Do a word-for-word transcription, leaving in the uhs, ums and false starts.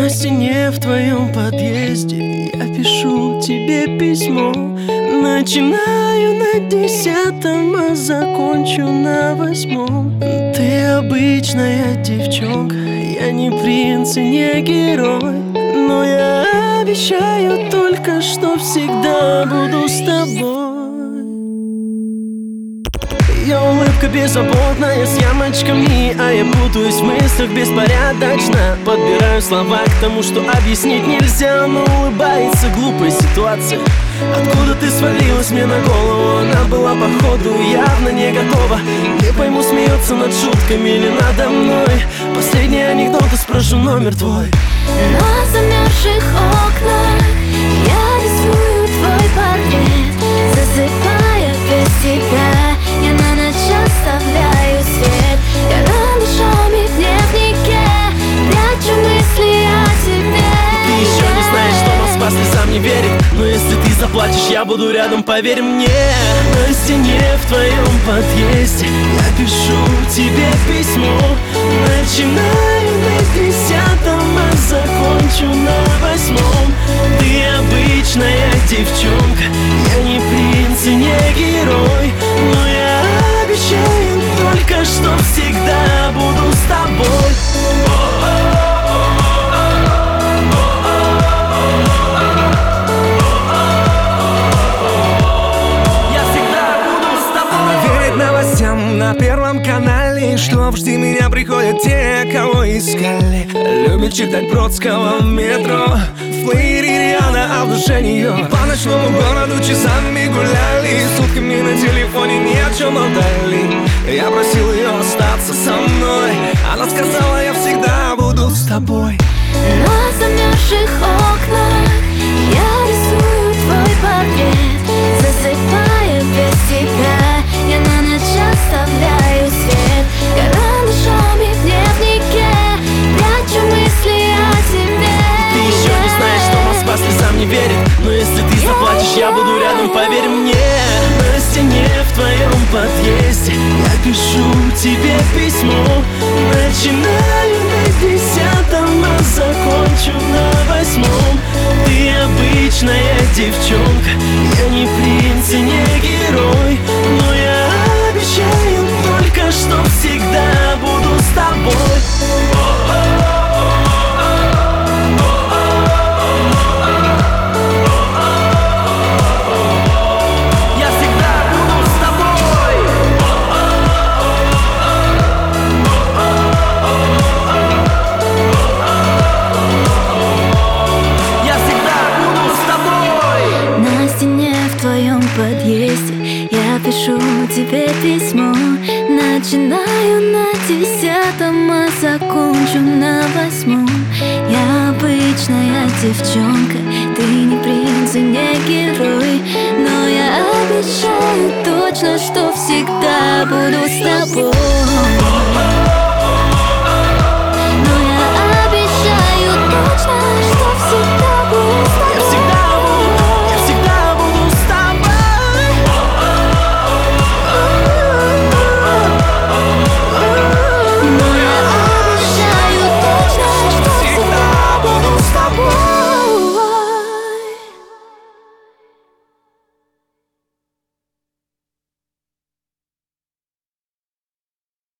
На стене в твоем подъезде я пишу тебе письмо. Начинаю на десятом, а закончу на восьмом. Ты обычная девчонка, я не принц и не герой, но я обещаю только, что всегда буду с тобой. Ее улыбка беззаботная, с ямочками, а я путаюсь в мыслях беспорядочно. Подбираю слова к тому, что объяснить нельзя, но улыбается глупая ситуация. Откуда ты свалилась мне на голову? Она была походу явно не готова. Не пойму, смеется над шутками или надо мной. Последний анекдот и спрошу номер твой. На замерзших окнах я рисую твой портрет, засыпая без тебя. Я на ночь оставляю свет карандашами в дневнике, прячу мысли о тебе. Ты еще не знаешь, что Москва слезам не верит, но если ты заплачешь, я буду рядом, поверь мне. На стене в твоем подъезде я пишу тебе письмо. Начинаю на десятом, а закончу на восьмом. Ты обычная девчонка, я не принц и не герой, но я обещаю только, что всегда буду с тобой. На Первом канале, что в жди меня приходят те, кого искали. Любит читать Бродского в метро, в плеере Риана, а в душе нее. По ночному городу часами гуляли, сутками на телефоне ни о чем болтали. Я просил ее остаться со мной, она сказала, я всегда буду с тобой. На замерзших окнах я рисую твой портрет, засыпая без тебя. Я на ночь оставляю свет карандашами в дневнике, прячу мысли о тебе. Ты еще не знаешь, что Москва слезам не верит, но если ты заплачешь, я буду рядом, поверь мне. На стене в твоем подъезде я пишу тебе письмо. Начинаю на десятом, а закончу на восьмом. Ты обычная девчонка, я не принц и не герой, но я обещаю только, что всегда буду с тобой. Я всегда буду с тобой. Я всегда буду с тобой. На стене в твоем подъезде я пишу тебе письмо. Начинаю на десятом, а закончу на восьмом. Я обычная девчонка, ты не принц и не герой, но я обещаю точно, что всегда буду с тобой.